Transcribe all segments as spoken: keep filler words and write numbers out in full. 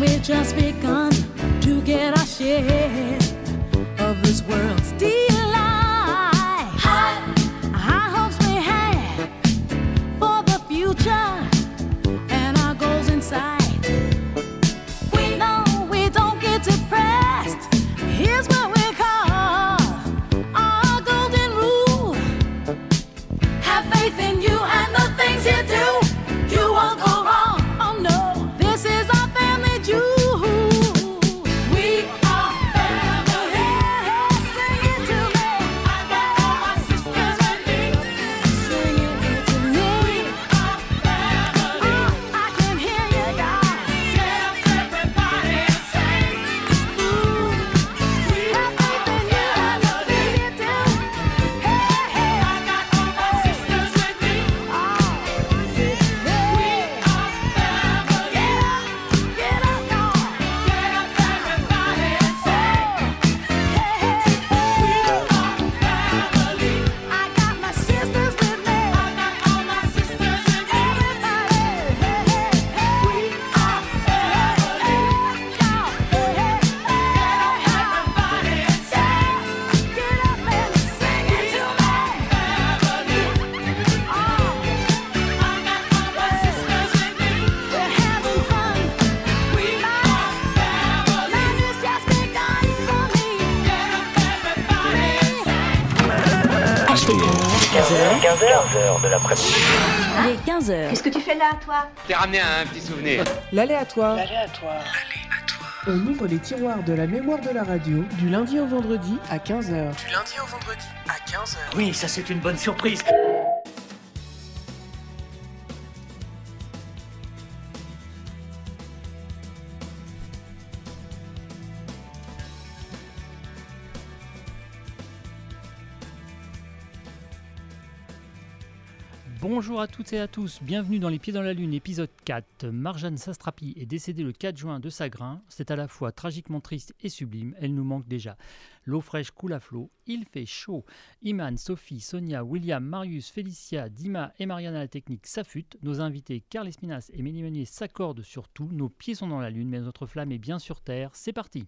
we've just begun to get our share of this world's delight. High, high hopes we have for the future and our goals in sight. We know we don't get depressed. Here's what we call our golden rule. Have faith in you and the things you do. You won't go wrong. Oh no, this is our family jewel. We are family. Sing it to me. I got all my sisters with me. Sing it to me. We are family. Oh, I can hear you, guys. Get up, everybody, and sing. Ooh, have faith in you and the things you do. Hey, hey, I got all my sisters with me. Oh, we are family. Get up, get up, y'all. Get up, everybody, and sing. Hey, hey, hey. We are family. I got my sisters with me. I got all my sisters with me. Everybody, hey, hey, hey. We are family. Y'all, hey, hey, hey. Get up, everybody, and sing. Get up and sing it to me. Family. Oh, I got all my sisters with me. We're having fun. We are family. Life has just begun for me. Get up, everybody, and sing. quinze heures, quinze heures de l'après-midi. Il est quinze heures. Qu'est-ce que tu fais là, toi? T'es ramené un petit souvenir. L'aléatoire. Aléatoire. On ouvre les tiroirs de la mémoire de la radio du lundi au vendredi à quinze heures. Du lundi au vendredi à quinze heures. Oui, ça c'est une bonne surprise. Bonjour à toutes et à tous, bienvenue dans Les Pieds dans la Lune, épisode quatre. Marjane Sastrapi est décédée le quatre juin de Sagrin. C'est à la fois tragiquement triste et sublime, elle nous manque déjà. L'eau fraîche coule à flot, il fait chaud. Iman, Sophie, Sonia, William, Marius, Félicia, Dima et Marianne à la technique s'affûtent. Nos invités Carl Espinas et Mélie Meunier s'accordent sur tout. Nos pieds sont dans la Lune, mais notre flamme est bien sur Terre. C'est parti!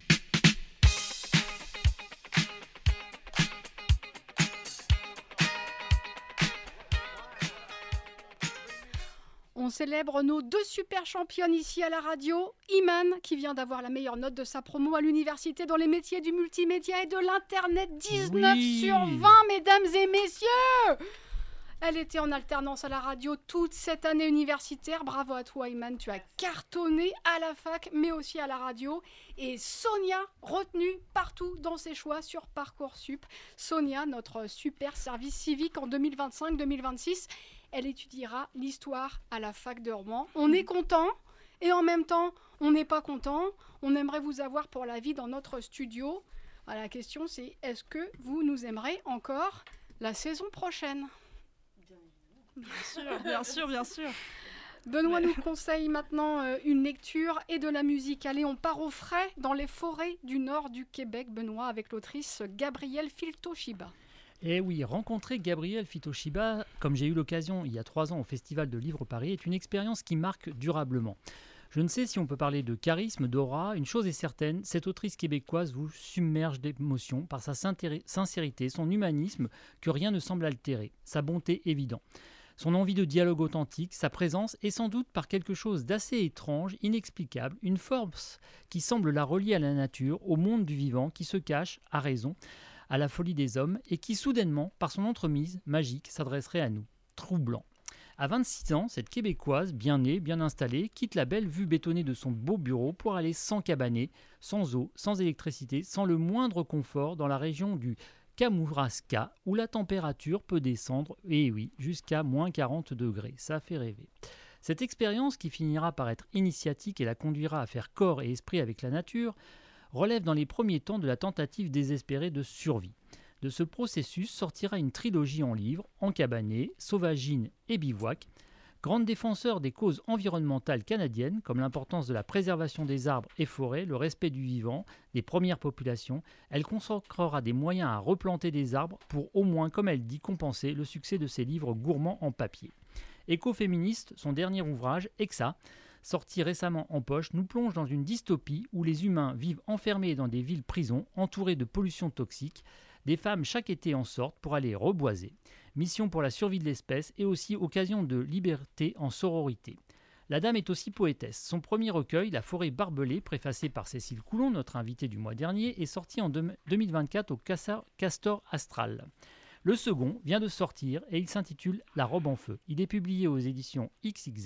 On célèbre nos deux super championnes ici à la radio. Iman, qui vient d'avoir la meilleure note de sa promo à l'université dans les métiers du multimédia et de l'internet, dix-neuf Oui. sur vingt, mesdames et messieurs. Elle était en alternance à la radio toute cette année universitaire. Bravo à toi, Iman, tu as cartonné à la fac, mais aussi à la radio. Et Sonia, retenue partout dans ses choix sur Parcoursup. Sonia, notre super service civique en deux mille vingt-cinq deux mille vingt-six. Elle étudiera l'histoire à la fac de Rouen. On est content et en même temps, on n'est pas content. On aimerait vous avoir pour la vie dans notre studio. Alors, la question, c'est est-ce que vous nous aimerez encore la saison prochaine ? Bien sûr, bien sûr, bien sûr. Benoît nous conseille maintenant euh, une lecture et de la musique. Allez, on part au frais dans les forêts du nord du Québec, Benoît, avec l'autrice Gabrielle Filtoshiba. Eh oui, rencontrer Gabrielle Filtoshiba, comme j'ai eu l'occasion il y a trois ans au Festival de Livre Paris, est une expérience qui marque durablement. Je ne sais si on peut parler de charisme, d'aura, une chose est certaine, cette autrice québécoise vous submerge d'émotions par sa sincérité, son humanisme que rien ne semble altérer, sa bonté évidente. Son envie de dialogue authentique, sa présence et sans doute par quelque chose d'assez étrange, inexplicable, une force qui semble la relier à la nature, au monde du vivant, qui se cache, à raison, à la folie des hommes et qui soudainement, par son entremise magique, s'adresserait à nous. Troublant. À vingt-six ans, cette Québécoise, bien née, bien installée, quitte la belle vue bétonnée de son beau bureau pour aller sans cabanet, sans eau, sans électricité, sans le moindre confort dans la région du Kamouraska, où la température peut descendre, et oui, jusqu'à moins quarante degrés. Ça fait rêver. Cette expérience, qui finira par être initiatique et la conduira à faire corps et esprit avec la nature, relève dans les premiers temps de la tentative désespérée de survie. De ce processus sortira une trilogie en livres, En cabanet, Sauvagine et Bivouac. Grande défenseur des causes environnementales canadiennes, comme l'importance de la préservation des arbres et forêts, le respect du vivant, des premières populations, elle consacrera des moyens à replanter des arbres pour au moins, comme elle dit, compenser le succès de ses livres gourmands en papier. Écoféministe, son dernier ouvrage, Exa, sorti récemment en poche, nous plonge dans une dystopie où les humains vivent enfermés dans des villes-prisons, entourés de pollution toxique. Des femmes chaque été en sortent pour aller reboiser. Mission pour la survie de l'espèce et aussi occasion de liberté en sororité. La dame est aussi poétesse. Son premier recueil, La forêt barbelée, préfacé par Cécile Coulon, notre invitée du mois dernier, est sorti en deux mille vingt-quatre au Castor Astral. Le second vient de sortir et il s'intitule La robe en feu. Il est publié aux éditions X X Z.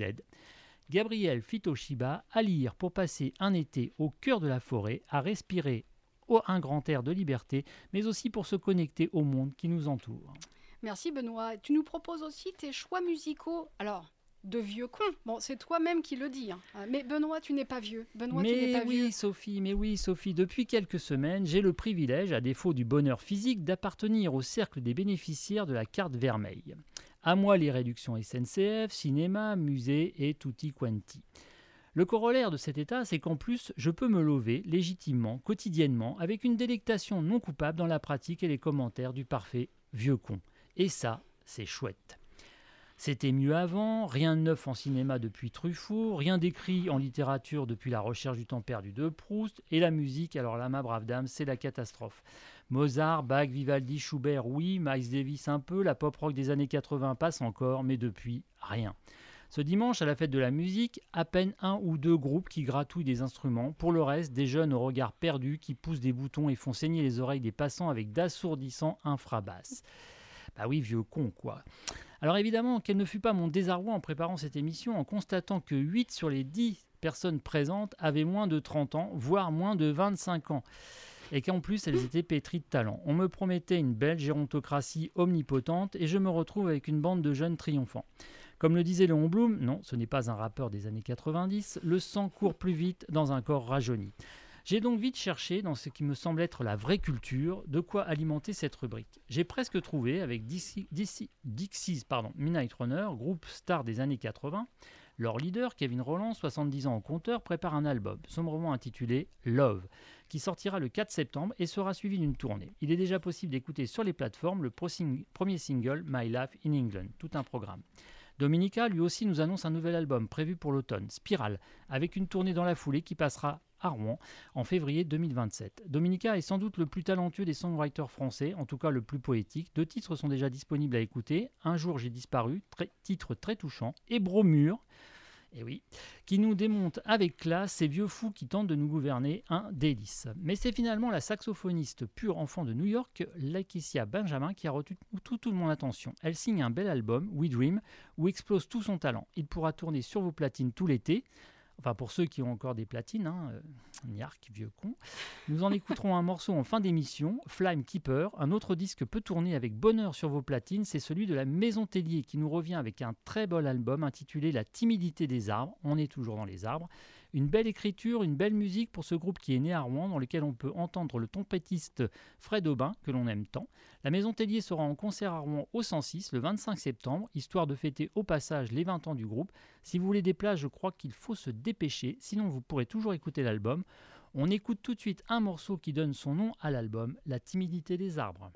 Gabriel Fitoshiba, à lire pour passer un été au cœur de la forêt, à respirer un grand air de liberté, mais aussi pour se connecter au monde qui nous entoure. Merci Benoît. Tu nous proposes aussi tes choix musicaux. Alors, de vieux con. Bon, c'est toi-même qui le dis. Hein. Mais Benoît, tu n'es pas vieux. Benoît, mais tu n'es pas oui, vieux. Sophie, mais oui, Sophie. Depuis quelques semaines, j'ai le privilège, à défaut du bonheur physique, d'appartenir au cercle des bénéficiaires de la carte vermeille. À moi les réductions S N C F, cinéma, musée et tutti quanti. Le corollaire de cet état, c'est qu'en plus, je peux me lever légitimement, quotidiennement, avec une délectation non coupable dans la pratique et les commentaires du parfait vieux con. Et ça, c'est chouette. C'était mieux avant, rien de neuf en cinéma depuis Truffaut, rien d'écrit en littérature depuis La recherche du temps perdu de Proust, et la musique, alors là, ma brave dame, c'est la catastrophe. Mozart, Bach, Vivaldi, Schubert, oui, Miles Davis un peu, la pop-rock des années quatre-vingts passe encore, mais depuis, rien. Ce dimanche, à la fête de la musique, à peine un ou deux groupes qui gratouillent des instruments. Pour le reste, des jeunes au regard perdu qui poussent des boutons et font saigner les oreilles des passants avec d'assourdissants infrabasses. Bah oui, vieux con, quoi. Alors évidemment, quel ne fut pas mon désarroi en préparant cette émission en constatant que huit sur les dix personnes présentes avaient moins de trente ans, voire moins de vingt-cinq ans. Et qu'en plus, elles étaient pétries de talent. On me promettait une belle gérontocratie omnipotente et je me retrouve avec une bande de jeunes triomphants. Comme le disait Léon Blum, non, ce n'est pas un rappeur des années quatre-vingt-dix, le sang court plus vite dans un corps rajeuni. J'ai donc vite cherché, dans ce qui me semble être la vraie culture, de quoi alimenter cette rubrique. J'ai presque trouvé, avec Dixie, Dixie, Dixie's pardon, Midnight Runner, groupe star des années quatre-vingts, leur leader, Kevin Rowland, soixante-dix ans au compteur, prépare un album, sombrement intitulé « Love », qui sortira le quatre septembre et sera suivi d'une tournée. Il est déjà possible d'écouter sur les plateformes le premier single « My Life in England », tout un programme. Dominica, lui aussi, nous annonce un nouvel album prévu pour l'automne, Spirale, avec une tournée dans la foulée qui passera à Rouen en février deux mille vingt-sept. Dominica est sans doute le plus talentueux des songwriters français, en tout cas le plus poétique. Deux titres sont déjà disponibles à écouter. Un jour j'ai disparu, très, titre très touchant, et Bromure, et oui, qui nous démonte avec classe ces vieux fous qui tentent de nous gouverner, un délice. Mais c'est finalement la saxophoniste pure enfant de New York, Lakecia Benjamin, qui a retenu tout, tout mon attention. Elle signe un bel album, We Dream, où explose tout son talent. Il pourra tourner sur vos platines tout l'été. Enfin, pour ceux qui ont encore des platines, hein, euh, Niark, vieux con. Nous en écouterons un morceau en fin d'émission, Flame Keeper. Un autre disque peut tourner avec bonheur sur vos platines, c'est celui de la Maison Tellier qui nous revient avec un très bel album intitulé La timidité des arbres. On est toujours dans les arbres. Une belle écriture, une belle musique pour ce groupe qui est né à Rouen, dans lequel on peut entendre le trompettiste Fred Aubin, que l'on aime tant. La Maison Tellier sera en concert à Rouen au cent six le vingt-cinq septembre, histoire de fêter au passage les vingt ans du groupe. Si vous voulez des places, je crois qu'il faut se dépêcher, sinon vous pourrez toujours écouter l'album. On écoute tout de suite un morceau qui donne son nom à l'album, La timidité des arbres.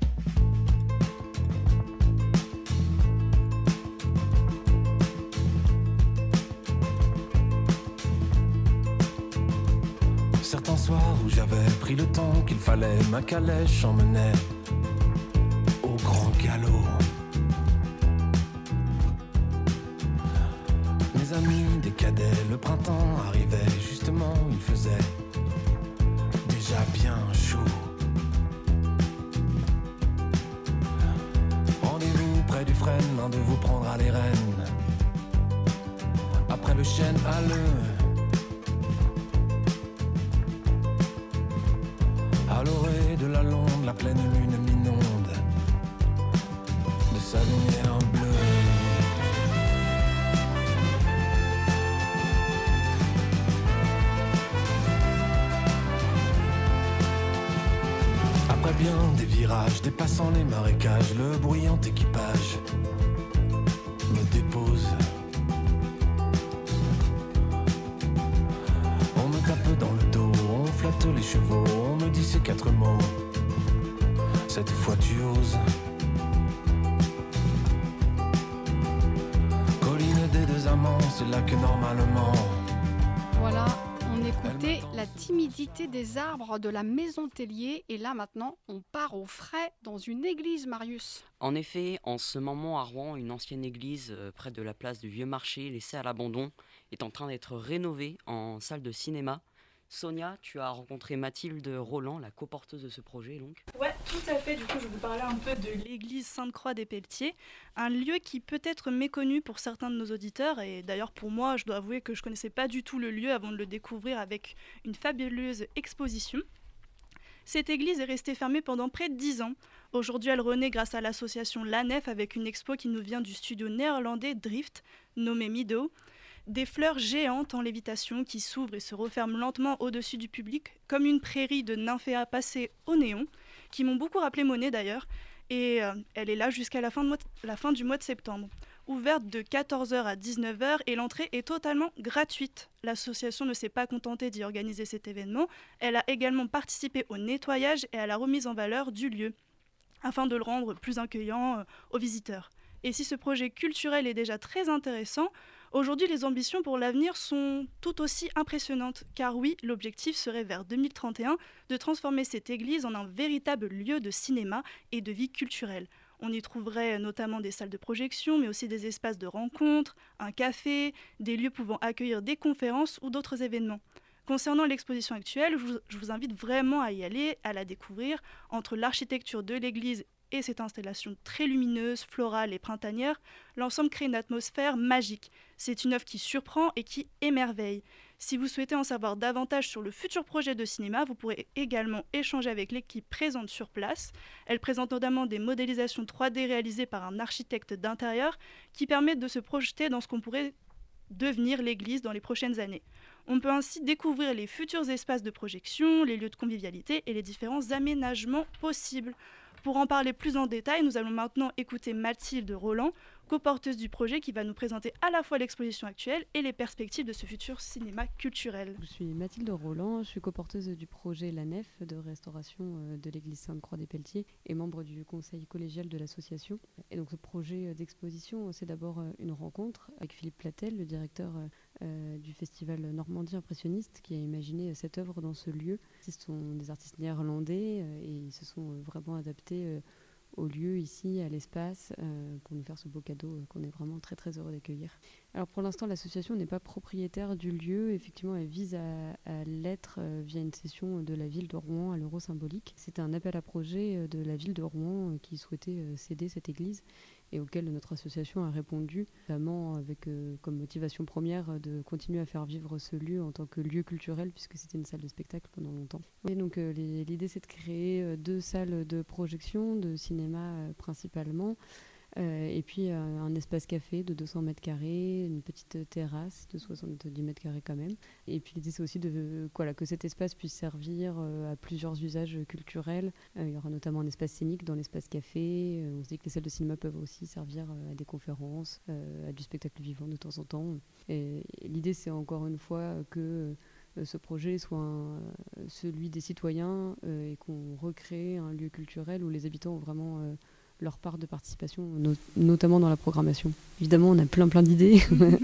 Certains soirs où j'avais pris le temps qu'il fallait, ma calèche emmenait au grand galop. Mes amis des cadets, le printemps arrivait, justement il faisait déjà bien chaud. Rendez-vous près du frêne, l'un de vous prendra les rênes. Après le chêne halleux, à l'orée de la londe, la pleine lune m'inonde de sa lumière bleue. Après bien des virages, dépassant les marécages, le bruyant équipage me dépose. On me tape dans le dos, on flatte les chevaux, on me dit ces quatre mots. Cette fois tu oses. Colline des deux amants, c'est là que normalement Voilà, on écoutait La timidité des arbres de la Maison Tellier. Et là, maintenant, on part au frais dans une église, Marius. En effet, en ce moment à Rouen, une ancienne église euh, près de la place du Vieux Marché, laissée à l'abandon, est en train d'être rénovée en salle de cinéma. Sonia, tu as rencontré Mathilde Roland, la coporteuse de ce projet, donc. Ouais, tout à fait. Du coup, je vais vous parler un peu de l'église Sainte-Croix des Pelletiers, un lieu qui peut être méconnu pour certains de nos auditeurs. Et d'ailleurs, pour moi, je dois avouer que je ne connaissais pas du tout le lieu avant de le découvrir avec une fabuleuse exposition. Cette église est restée fermée pendant près de dix ans. Aujourd'hui, elle renaît grâce à l'association La Nef avec une expo qui nous vient du studio néerlandais Drift, nommé Mido. Des fleurs géantes en lévitation qui s'ouvrent et se referment lentement au-dessus du public, comme une prairie de nymphéas passées au néon, qui m'ont beaucoup rappelé Monet d'ailleurs, et euh, elle est là jusqu'à la fin, de mois de, la fin du mois de septembre. Ouverte de quatorze heures à dix-neuf heures et l'entrée est totalement gratuite. L'association ne s'est pas contentée d'y organiser cet événement, elle a également participé au nettoyage et à la remise en valeur du lieu, afin de le rendre plus accueillant euh, aux visiteurs. Et si ce projet culturel est déjà très intéressant, aujourd'hui, les ambitions pour l'avenir sont tout aussi impressionnantes, car oui, l'objectif serait vers deux mille trente et un de transformer cette église en un véritable lieu de cinéma et de vie culturelle. On y trouverait notamment des salles de projection, mais aussi des espaces de rencontres, un café, des lieux pouvant accueillir des conférences ou d'autres événements. Concernant l'exposition actuelle, je vous, je vous invite vraiment à y aller, à la découvrir. Entre l'architecture de l'église et cette installation très lumineuse, florale et printanière, l'ensemble crée une atmosphère magique. C'est une œuvre qui surprend et qui émerveille. Si vous souhaitez en savoir davantage sur le futur projet de cinéma, vous pourrez également échanger avec l'équipe présente sur place. Elle présente notamment des modélisations trois D réalisées par un architecte d'intérieur qui permettent de se projeter dans ce qu'on pourrait devenir l'église dans les prochaines années. On peut ainsi découvrir les futurs espaces de projection, les lieux de convivialité et les différents aménagements possibles. Pour en parler plus en détail, nous allons maintenant écouter Mathilde Roland, coporteuse du projet, qui va nous présenter à la fois l'exposition actuelle et les perspectives de ce futur cinéma culturel. Je suis Mathilde Roland, je suis coporteuse du projet La Nef de restauration de l'église Sainte-Croix des Pelletiers et membre du conseil collégial de l'association. Et donc ce projet d'exposition, c'est d'abord une rencontre avec Philippe Platel, le directeur euh, du festival Normandie Impressionniste, qui a imaginé cette œuvre dans ce lieu. Ce sont des artistes néerlandais euh, et ils se sont vraiment adaptés euh, au lieu ici, à l'espace, euh, pour nous faire ce beau cadeau euh, qu'on est vraiment très très heureux d'accueillir. Alors pour l'instant, l'association n'est pas propriétaire du lieu. Effectivement, elle vise à, à l'être euh, via une cession de la ville de Rouen à l'Euro Symbolique. C'était un appel à projet euh, de la ville de Rouen euh, qui souhaitait euh, céder cette église et auquel notre association a répondu, notamment avec euh, comme motivation première euh, de continuer à faire vivre ce lieu en tant que lieu culturel, puisque c'était une salle de spectacle pendant longtemps. Et donc euh, les, l'idée, c'est de créer euh, deux salles de projection, de cinéma euh, principalement, Euh, et puis euh, un espace café de deux cents mètres carrés, une petite terrasse de soixante-dix mètres carrés quand même. Et puis l'idée, c'est aussi de, voilà, que cet espace puisse servir euh, à plusieurs usages culturels. Euh, il y aura notamment un espace scénique dans l'espace café. Euh, on se dit que les salles de cinéma peuvent aussi servir euh, à des conférences, euh, à du spectacle vivant de temps en temps. Et, et l'idée, c'est encore une fois que euh, ce projet soit un, celui des citoyens euh, et qu'on recrée un lieu culturel où les habitants ont vraiment Euh, leur part de participation, no- notamment dans la programmation. Évidemment, on a plein plein d'idées.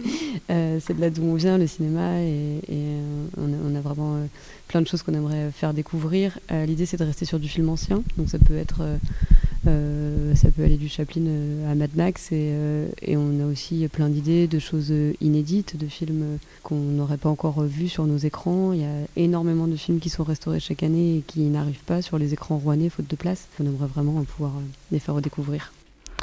euh, c'est de là d'où on vient, le cinéma, et, et euh, on, a, on a vraiment euh, plein de choses qu'on aimerait faire découvrir. Euh, l'idée, c'est de rester sur du film ancien, donc ça peut être, euh, euh, ça peut aller du Chaplin euh, à Mad Max, et, euh, et on a aussi plein d'idées, de choses inédites, de films qu'on n'aurait pas encore vus sur nos écrans. Il y a énormément de films qui sont restaurés chaque année et qui n'arrivent pas sur les écrans rouennais, faute de place. On aimerait vraiment pouvoir les faire redécouvrir.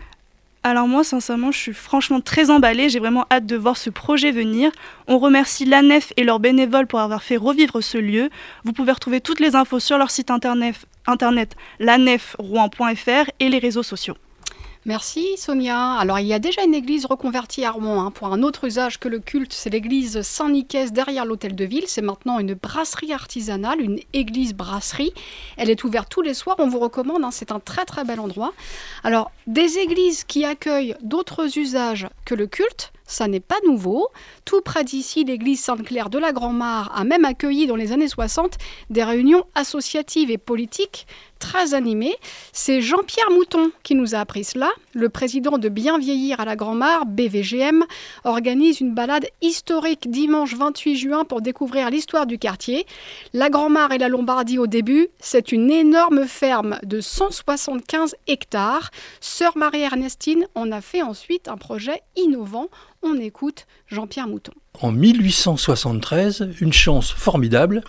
Alors moi, sincèrement, je suis franchement très emballée. J'ai vraiment hâte de voir ce projet venir. On remercie la Nef et leurs bénévoles pour avoir fait revivre ce lieu. Vous pouvez retrouver toutes les infos sur leur site internet, internet la nef rouen point f r et les réseaux sociaux. Merci Sonia. Alors il y a déjà une église reconvertie à Rouen hein, pour un autre usage que le culte. C'est l'église Saint-Nicaise derrière l'hôtel de ville. C'est maintenant une brasserie artisanale, une église brasserie. Elle est ouverte tous les soirs. On vous recommande, hein, c'est un très très bel endroit. Alors des églises qui accueillent d'autres usages que le culte, ça n'est pas nouveau. Tout près d'ici, l'église Sainte-Claire de la Grand-Mare a même accueilli dans les années soixante des réunions associatives et politiques très animées. C'est Jean-Pierre Mouton qui nous a appris cela. Le président de Bien Vieillir à la Grand-Mare, B V G M, organise une balade historique dimanche vingt-huit juin pour découvrir l'histoire du quartier. La Grand-Mare et la Lombardie au début, c'est une énorme ferme de cent soixante-quinze hectares. Sœur Marie-Ernestine en a fait ensuite un projet innovant. On écoute Jean-Pierre Mouton. En mille huit cent soixante-treize, une chance formidable,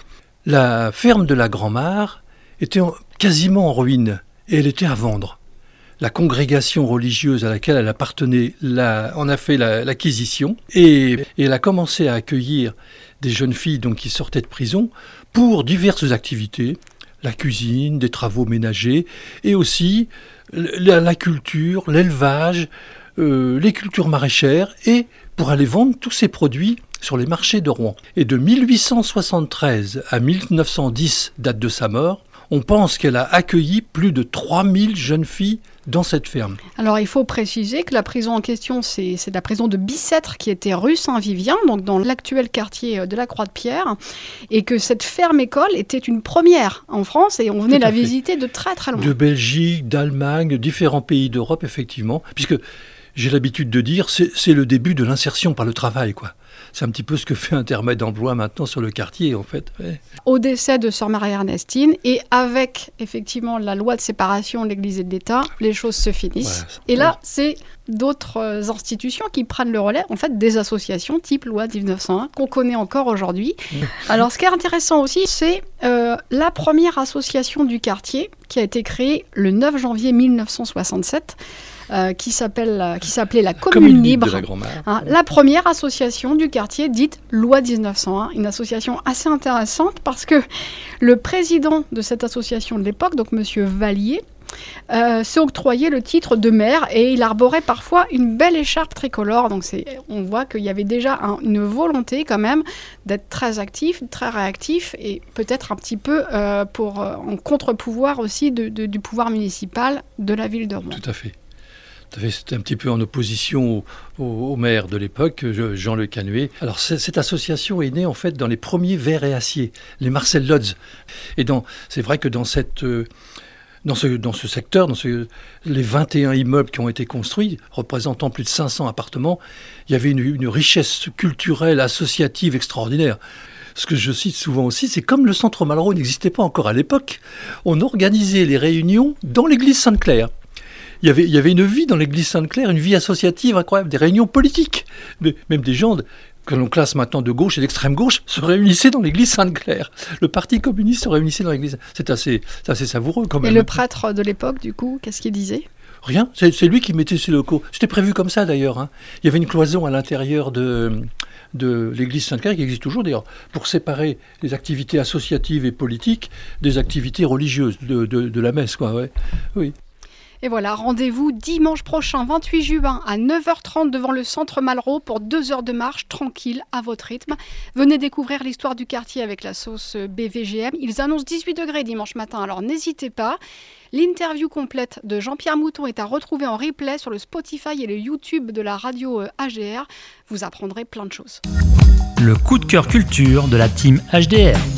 la ferme de la Grand-Mare était en, quasiment en ruine et elle était à vendre. La congrégation religieuse à laquelle elle appartenait la, en a fait la, l'acquisition et, et elle a commencé à accueillir des jeunes filles donc, qui sortaient de prison pour diverses activités, la cuisine, des travaux ménagers et aussi la, la culture, l'élevage, euh, les cultures maraîchères et pour aller vendre tous ces produits sur les marchés de Rouen. Et de mille huit cent soixante-treize à mille neuf cent dix, date de sa mort, on pense qu'elle a accueilli plus de trois mille jeunes filles dans cette ferme. Alors il faut préciser que la prison en question, c'est, c'est la prison de Bicêtre qui était rue Saint-Vivien, donc dans l'actuel quartier de la Croix-de-Pierre, et que cette ferme-école était une première en France et on venait la visiter de très très loin. De Belgique, d'Allemagne, de différents pays d'Europe, effectivement, puisque j'ai l'habitude de dire c'est, c'est le début de l'insertion par le travail, quoi. C'est un petit peu ce que fait Intermède Emploi maintenant sur le quartier, en fait. Ouais. Au décès de Sœur Marie-Ernestine, et avec, effectivement, la loi de séparation de l'Église et de l'État, les choses se finissent. Ouais, et là, ouais. c'est d'autres institutions qui prennent le relais, en fait, des associations type loi dix-neuf cent un, qu'on connaît encore aujourd'hui. Alors, ce qui est intéressant aussi, c'est euh, la première association du quartier, qui a été créée le neuf janvier mille neuf cent soixante-sept, Euh, qui, s'appelle, qui s'appelait la Commune, Commune Libre, de la, hein, la première association du quartier dite Loi dix-neuf cent un, une association assez intéressante parce que le président de cette association de l'époque, donc Monsieur Vallier, euh, s'est octroyé le titre de maire et il arborait parfois une belle écharpe tricolore. Donc c'est, on voit qu'il y avait déjà un, une volonté quand même d'être très actif, très réactif et peut-être un petit peu euh, pour, euh, en contre-pouvoir aussi de, de, du pouvoir municipal de la ville de Rouen. Tout à fait. C'était un petit peu en opposition au, au, au maire de l'époque, Jean Le Canuet. Alors cette association est née en fait dans les premiers verres et acier, les Marcel Lodz. Et dans, c'est vrai que dans, cette, dans, ce, dans ce secteur, dans ce, les vingt et un immeubles qui ont été construits, représentant plus de cinq cents appartements, il y avait une, une richesse culturelle, associative extraordinaire. Ce que je cite souvent aussi, c'est comme le Centre Malraux n'existait pas encore à l'époque, on organisait les réunions dans l'église Sainte-Claire. Il y, avait, il y avait une vie dans l'église Sainte-Claire, une vie associative incroyable, des réunions politiques. Mais, même des gens de, que l'on classe maintenant de gauche et d'extrême gauche se réunissaient dans l'église Sainte-Claire. Le Parti communiste se réunissait dans l'église. C'est assez, c'est assez savoureux quand même. Et le prêtre de l'époque, du coup, qu'est-ce qu'il disait ? Rien, c'est, c'est lui qui mettait ses locaux. C'était prévu comme ça d'ailleurs. Hein. Il y avait une cloison à l'intérieur de, de l'église Sainte-Claire, qui existe toujours d'ailleurs, pour séparer les activités associatives et politiques des activités religieuses de, de, de la messe, quoi. Ouais. Oui. Et voilà, rendez-vous dimanche prochain, vingt-huit juin, à neuf heures trente devant le Centre Malraux pour deux heures de marche, tranquille, à votre rythme. Venez découvrir l'histoire du quartier avec la sauce B V G M. Ils annoncent dix-huit degrés dimanche matin, alors n'hésitez pas. L'interview complète de Jean-Pierre Mouton est à retrouver en replay sur le Spotify et le YouTube de la radio H D R. Vous apprendrez plein de choses. Le coup de cœur culture de la team H D R.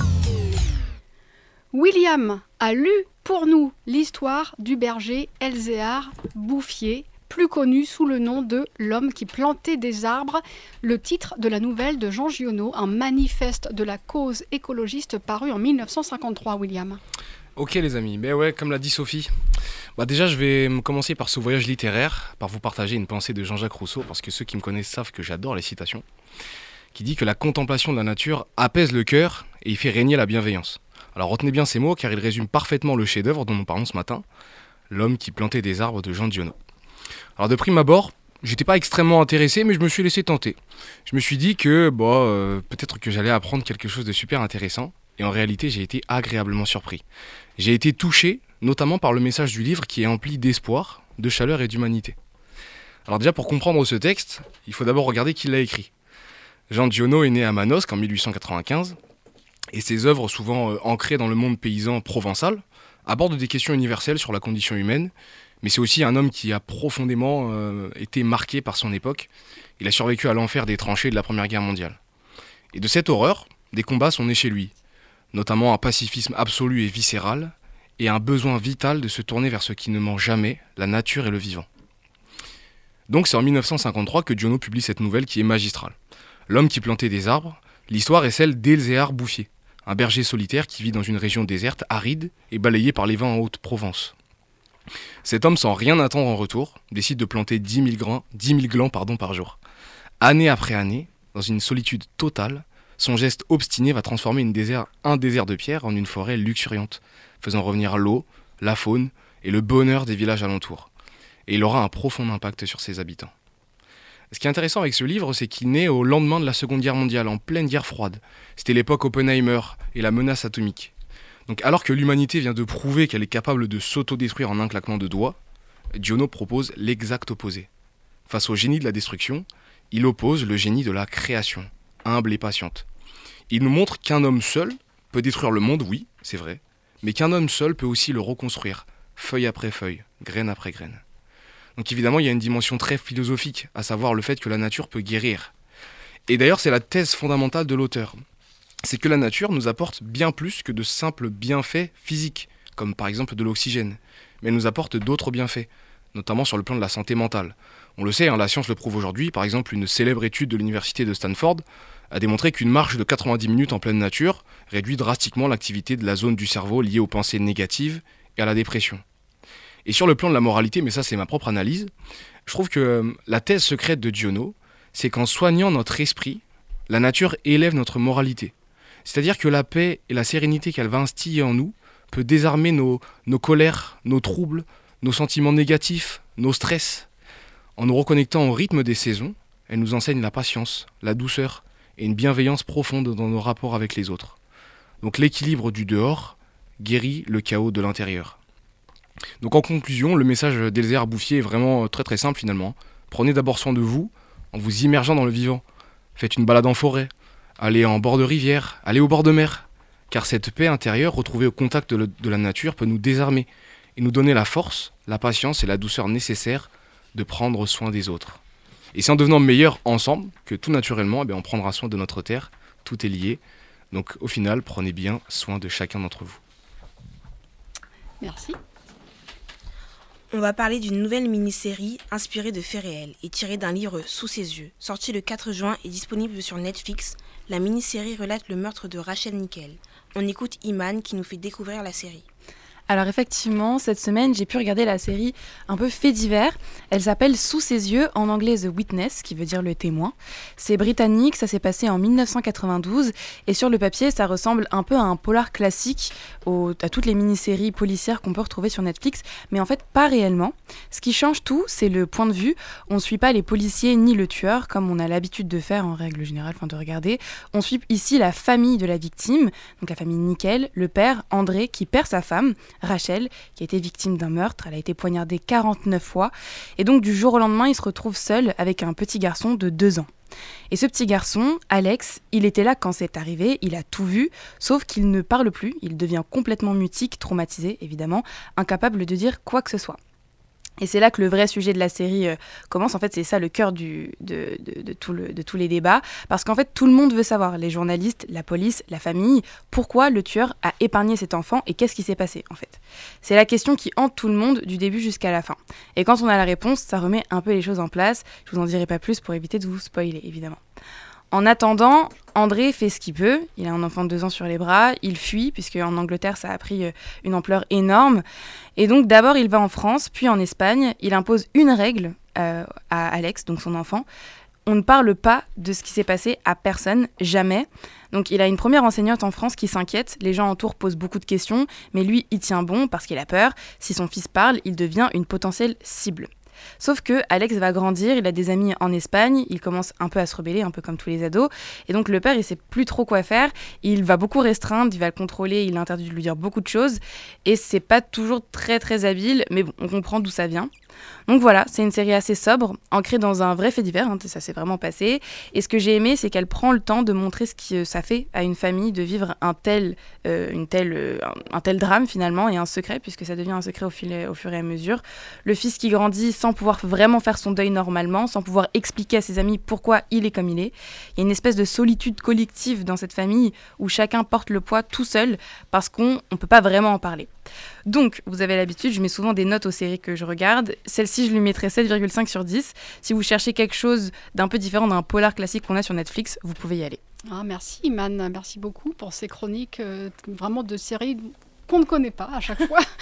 William a lu pour nous l'histoire du berger Elzéar Bouffier, plus connu sous le nom de L'homme qui plantait des arbres, le titre de la nouvelle de Jean Giono, un manifeste de la cause écologiste paru en mille neuf cent cinquante-trois, William. Ok les amis, mais ouais, comme l'a dit Sophie, bah déjà je vais commencer par ce voyage littéraire, par vous partager une pensée de Jean-Jacques Rousseau, parce que ceux qui me connaissent savent que j'adore les citations, qui dit que la contemplation de la nature apaise le cœur et y fait régner la bienveillance. Alors retenez bien ces mots car ils résument parfaitement le chef-d'œuvre dont nous parlons ce matin, L'homme qui plantait des arbres de Jean Giono. Alors de prime abord, j'étais pas extrêmement intéressé mais je me suis laissé tenter. Je me suis dit que bon, euh, peut-être que j'allais apprendre quelque chose de super intéressant et en réalité j'ai été agréablement surpris. J'ai été touché notamment par le message du livre qui est empli d'espoir, de chaleur et d'humanité. Alors déjà pour comprendre ce texte, il faut d'abord regarder qui l'a écrit. Jean Giono est né à Manosque en mille huit cent quatre-vingt-quinze. Et ses œuvres, souvent euh, ancrées dans le monde paysan provençal, abordent des questions universelles sur la condition humaine, mais c'est aussi un homme qui a profondément euh, été marqué par son époque. Il a survécu à l'enfer des tranchées de la Première Guerre mondiale. Et de cette horreur, des combats sont nés chez lui, notamment un pacifisme absolu et viscéral, et un besoin vital de se tourner vers ce qui ne ment jamais, la nature et le vivant. Donc c'est en mille neuf cent cinquante-trois que Giono publie cette nouvelle qui est magistrale. L'homme qui plantait des arbres, l'histoire est celle d'Elzéar Bouffier, un berger solitaire qui vit dans une région déserte, aride et balayée par les vents en Haute-Provence. Cet homme, sans rien attendre en retour, décide de planter dix mille grains, dix mille glands pardon, par jour. Année après année, dans une solitude totale, son geste obstiné va transformer une désert, un désert de pierre en une forêt luxuriante, faisant revenir l'eau, la faune et le bonheur des villages alentours. Et il aura un profond impact sur ses habitants. Ce qui est intéressant avec ce livre, c'est qu'il naît au lendemain de la Seconde Guerre mondiale, en pleine guerre froide. C'était l'époque Oppenheimer et la menace atomique. Donc alors que l'humanité vient de prouver qu'elle est capable de s'autodétruire en un claquement de doigts, Giono propose l'exact opposé. Face au génie de la destruction, il oppose le génie de la création, humble et patiente. Il nous montre qu'un homme seul peut détruire le monde, oui, c'est vrai, mais qu'un homme seul peut aussi le reconstruire, feuille après feuille, graine après graine. Donc évidemment, il y a une dimension très philosophique, à savoir le fait que la nature peut guérir. Et d'ailleurs, c'est la thèse fondamentale de l'auteur. C'est que la nature nous apporte bien plus que de simples bienfaits physiques, comme par exemple de l'oxygène, mais elle nous apporte d'autres bienfaits, notamment sur le plan de la santé mentale. On le sait, hein, la science le prouve aujourd'hui, par exemple une célèbre étude de l'université de Stanford a démontré qu'une marche de quatre-vingt-dix minutes en pleine nature réduit drastiquement l'activité de la zone du cerveau liée aux pensées négatives et à la dépression. Et sur le plan de la moralité, mais ça c'est ma propre analyse, je trouve que euh, la thèse secrète de Giono, c'est qu'en soignant notre esprit, la nature élève notre moralité. C'est-à-dire que la paix et la sérénité qu'elle va instiller en nous peut désarmer nos, nos colères, nos troubles, nos sentiments négatifs, nos stress. En nous reconnectant au rythme des saisons, elle nous enseigne la patience, la douceur et une bienveillance profonde dans nos rapports avec les autres. Donc l'équilibre du dehors guérit le chaos de l'intérieur. Donc en conclusion, le message d'Elzéar Bouffier est vraiment très très simple finalement. Prenez d'abord soin de vous en vous immergeant dans le vivant. Faites une balade en forêt, allez en bord de rivière, allez au bord de mer. Car cette paix intérieure retrouvée au contact de, le, de la nature peut nous désarmer et nous donner la force, la patience et la douceur nécessaires de prendre soin des autres. Et c'est en devenant meilleurs ensemble que tout naturellement, eh bien, on prendra soin de notre terre, tout est lié. Donc au final, prenez bien soin de chacun d'entre vous. Merci. On va parler d'une nouvelle mini-série inspirée de faits réels et tirée d'un livre Sous ses yeux, sorti le quatre juin et disponible sur Netflix. La mini-série relate le meurtre de Rachel Nickel. On écoute Iman qui nous fait découvrir la série. Alors effectivement, cette semaine, j'ai pu regarder la série un peu fait divers. Elle s'appelle Sous ses yeux, en anglais The Witness, qui veut dire le témoin. C'est britannique, ça s'est passé en mille neuf cent quatre-vingt-douze, et sur le papier, ça ressemble un peu à un polar classique, au, à toutes les mini-séries policières qu'on peut retrouver sur Netflix, mais en fait pas réellement. Ce qui change tout, c'est le point de vue. On ne suit pas les policiers ni le tueur, comme on a l'habitude de faire en règle générale, enfin de regarder. On suit ici la famille de la victime, donc la famille Nickel, le père, André, qui perd sa femme, Rachel, qui a été victime d'un meurtre. Elle a été poignardée quarante-neuf fois. Et donc, du jour au lendemain, il se retrouve seul avec un petit garçon de deux ans. Et ce petit garçon, Alex, il était là quand c'est arrivé, il a tout vu, sauf qu'il ne parle plus, il devient complètement mutique, traumatisé évidemment, incapable de dire quoi que ce soit. Et c'est là que le vrai sujet de la série euh, commence. En fait, c'est ça le cœur du, de, de, de, tout le, de tous les débats. Parce qu'en fait, tout le monde veut savoir, les journalistes, la police, la famille, pourquoi le tueur a épargné cet enfant et qu'est-ce qui s'est passé, en fait. C'est la question qui hante tout le monde du début jusqu'à la fin. Et quand on a la réponse, ça remet un peu les choses en place. Je vous en dirai pas plus pour éviter de vous spoiler, évidemment. En attendant, André fait ce qu'il peut. Il a un enfant de deux ans sur les bras. Il fuit, puisque en Angleterre, ça a pris une ampleur énorme. Et donc, d'abord, il va en France, puis en Espagne. Il impose une règle euh, à Alex, donc son enfant. On ne parle pas de ce qui s'est passé à personne, jamais. Donc, il a une première enseignante en France qui s'inquiète. Les gens autour posent beaucoup de questions, mais lui, il tient bon parce qu'il a peur. Si son fils parle, il devient une potentielle cible. Sauf que Alex va grandir, il a des amis en Espagne, il commence un peu à se rebeller, un peu comme tous les ados, et donc le père il sait plus trop quoi faire, il va beaucoup restreindre, il va le contrôler, il interdit de lui dire beaucoup de choses, et c'est pas toujours très très habile, mais bon, on comprend d'où ça vient. Donc voilà, c'est une série assez sobre, ancrée dans un vrai fait divers, hein, ça s'est vraiment passé. Et ce que j'ai aimé, c'est qu'elle prend le temps de montrer ce que ça fait à une famille de vivre un tel, euh, une telle, euh, un, un tel drame finalement, et un secret, puisque ça devient un secret au, fil, au fur et à mesure. Le fils qui grandit sans pouvoir vraiment faire son deuil normalement, sans pouvoir expliquer à ses amis pourquoi il est comme il est. Il y a une espèce de solitude collective dans cette famille où chacun porte le poids tout seul parce qu'on ne peut pas vraiment en parler. Donc, vous avez l'habitude, je mets souvent des notes aux séries que je regarde. Celle-ci, je lui mettrai sept virgule cinq sur dix. Si vous cherchez quelque chose d'un peu différent d'un polar classique qu'on a sur Netflix, vous pouvez y aller. Ah, merci Iman, merci beaucoup pour ces chroniques euh, vraiment de séries qu'on ne connaît pas à chaque fois.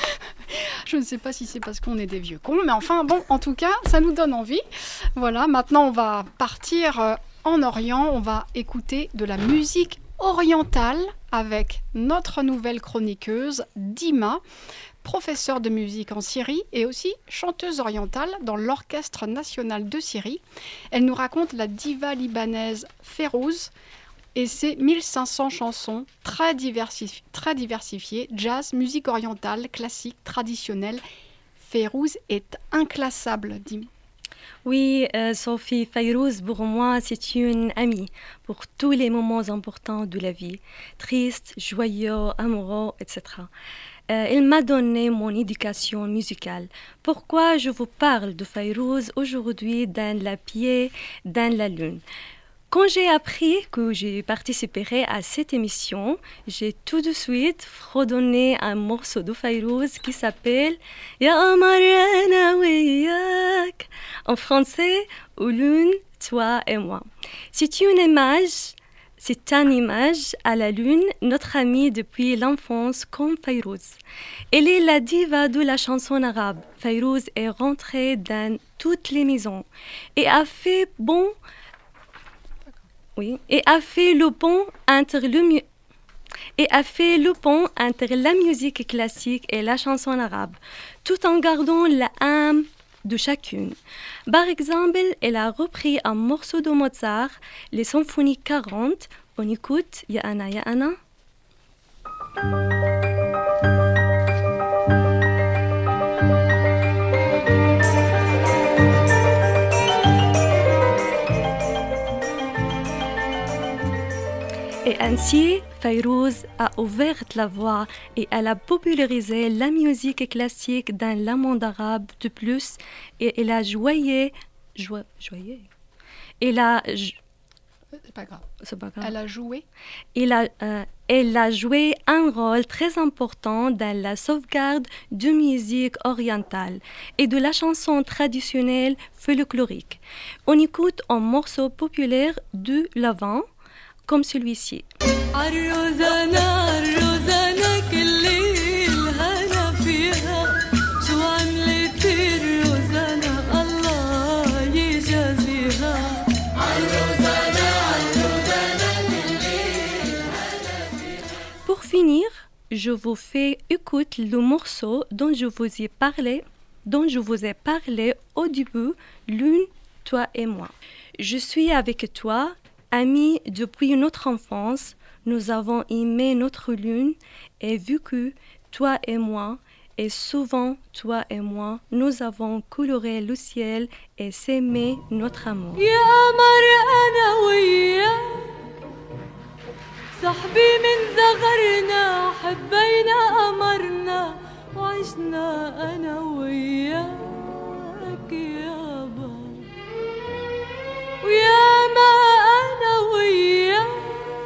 Je ne sais pas si c'est parce qu'on est des vieux cons, mais enfin bon, en tout cas, ça nous donne envie. Voilà, maintenant on va partir euh, en Orient, on va écouter de la musique orientale avec notre nouvelle chroniqueuse Dima, professeure de musique en Syrie et aussi chanteuse orientale dans l'Orchestre national de Syrie. Elle nous raconte la diva libanaise Fayrouz et ses mille cinq cents chansons très, diversif- très diversifiées, jazz, musique orientale, classique, traditionnelle. Fayrouz est inclassable, Dima. Oui, euh, Sophie, Fayrouz, pour moi, c'est une amie pour tous les moments importants de la vie, tristes, joyeux, amoureux, et cetera. Euh, elle m'a donné mon éducation musicale. Pourquoi je vous parle de Fayrouz aujourd'hui dans la pied, dans la lune? Quand j'ai appris que j'ai participé à cette émission, j'ai tout de suite fredonné un morceau de Fayrouz qui s'appelle « Ya Amar ana wiyak » en français « Ou lune, toi et moi ». C'est une image, c'est une image à la lune, notre amie depuis l'enfance comme Fayrouz. Elle est la diva de la chanson arabe. Fayrouz est rentrée dans toutes les maisons et a fait bon... Oui, et a fait le pont entre le mu- et a fait le pont entre la musique classique et la chanson arabe, tout en gardant l'âme de chacune. Par exemple, elle a repris un morceau de Mozart, les symphonies quarante. On écoute Ya Ana Ya Ana. Et ainsi, Fayrouz a ouvert la voie et elle a popularisé la musique classique dans le monde arabe de plus. Et elle a joué... Joué... joué elle a... C'est pas grave. C'est pas grave. Elle a joué elle a, euh, elle a joué un rôle très important dans la sauvegarde de musique orientale et de la chanson traditionnelle folklorique. On écoute un morceau populaire de l'Avent, comme celui-ci. Pour finir, je vous fais écouter le morceau dont je vous ai parlé, dont je vous ai parlé au début, Lune, toi et moi. Je suis avec toi, amis depuis notre enfance, nous avons aimé notre lune et vécu, toi et moi, et souvent, toi et moi, nous avons coloré le ciel et s'aimé notre amour. صحبي من زغرنا حبينا أمرنا وعشنا أنا وياك يابا ويا ما أنا وياك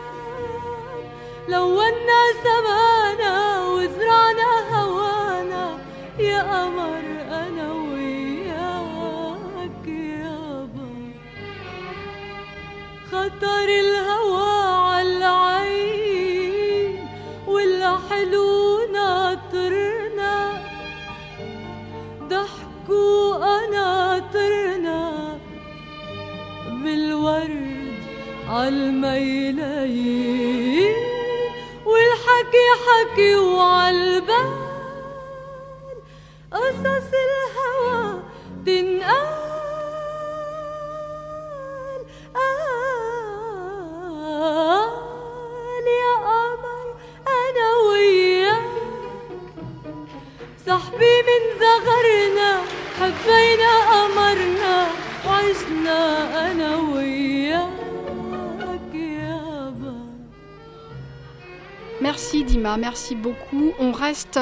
لونا سمانا وزرعنا هوانا يا قمر أنا وياك يابا خطر الهوى العين والحلو ناطرنا ضحكوا ناطرنا بالورد عالميلين والحكي حكي وعالبال قصص الهوى تنقال صاحبي من زغرنا حبينا أمرنا وعشنا أنا وياك يابا. Merci Dima, merci beaucoup. On reste